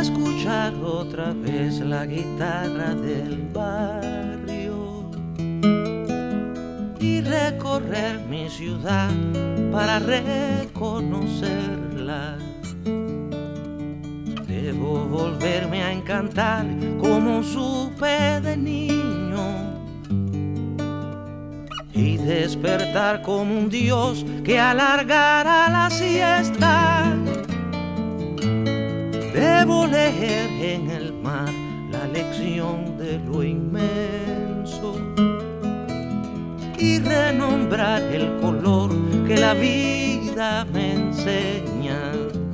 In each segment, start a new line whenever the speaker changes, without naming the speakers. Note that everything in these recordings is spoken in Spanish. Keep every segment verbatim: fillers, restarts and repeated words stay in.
escuchar otra vez la guitarra del barrio y recorrer mi ciudad para reconocerla. Debo volverme a encantar como supe de niño y despertar como un dios que alargara la siesta. Debo leer en el mar la lección de lo inmenso y renombrar el color que la vida me enseña.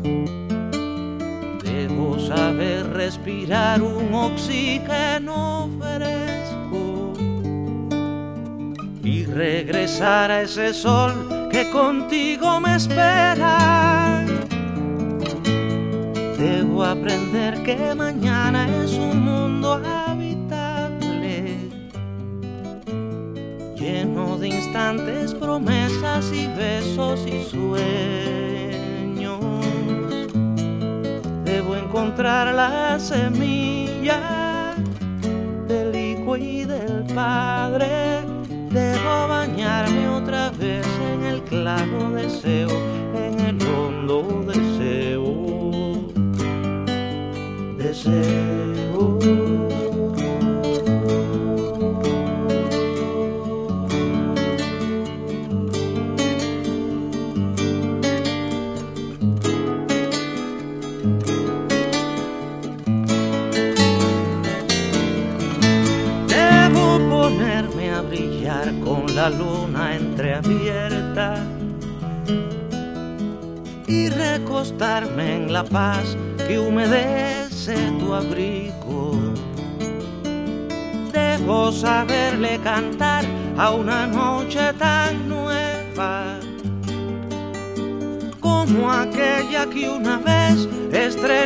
Debo saber respirar un oxígeno fresco y regresar a ese sol que contigo me espera. Debo aprender que mañana es un mundo habitable, lleno de instantes, promesas y besos y sueños. Debo encontrar la semilla del Hijo y del Padre. Debo bañarme otra vez en el claro deseo, en el hondo deseo. Deseo. Debo ponerme a brillar con la luna entreabierta y recostarme en la paz que humedece tu abrigo. Debo saberle cantar a una noche tan nueva como aquella que una vez estrelló